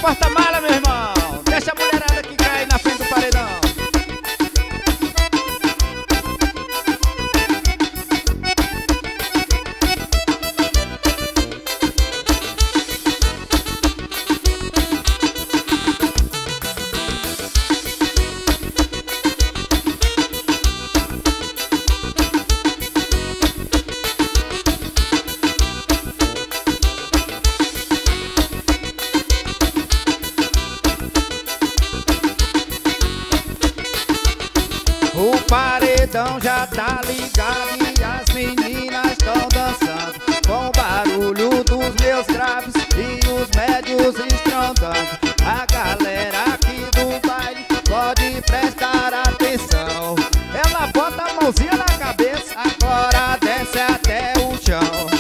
porta-mala, meu irmão. Deixa a mulherada que cai na frente do paredão. O paredão já tá ligado e as meninas estão dançando com o barulho dos meus graves e os médios estrondando. A galera aqui do baile pode prestar atenção. Ela bota a mãozinha na cabeça, agora desce até o chão.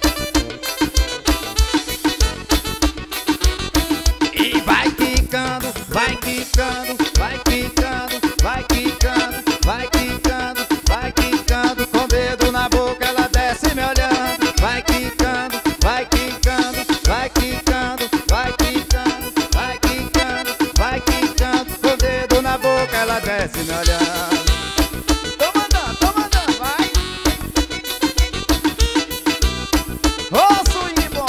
E vai quicando, vai quicando, vai quicando, vai quicando. Vai quicando, vai quicando, com o dedo na boca ela desce me olhando. Vai quicando, vai quicando, vai quicando, vai quicando, vai quicando, vai quicando, com o dedo na boca ela desce me olhando. Tô mandando, vai. Ô, swing bom.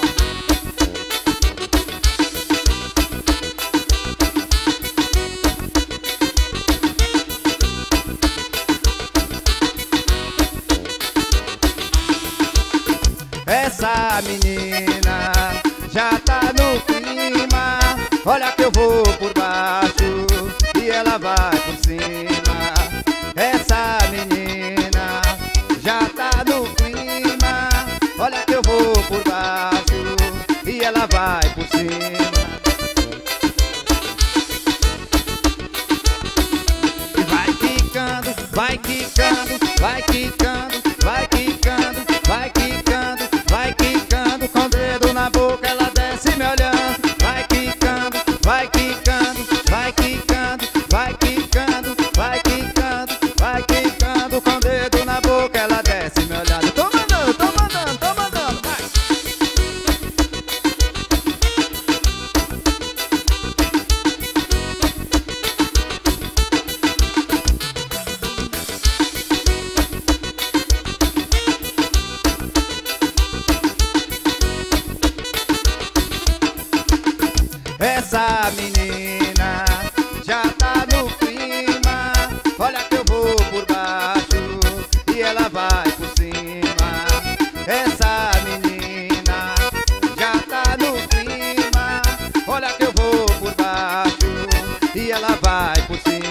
Essa menina já tá no clima. Olha que eu vou por baixo e ela vai por cima. Essa menina já tá no clima. Olha que eu vou por baixo e ela vai por cima. E vai quicando, vai quicando, vai quicando, vai quicando, vai quicando, vai quicando, com o dedo na boca ela desce me olhando. Vai quicando, vai quicando, vai quicando, vai quicando, vai quicando, vai quicando, com o dedo na boca ela desce me olhando. Tô mandando, tô mandando, tô mandando, vai. Essa menina já tá no clima. Olha que eu vou por baixo e ela vai por cima. Essa menina já tá no clima. Olha que eu vou por baixo e ela vai por cima.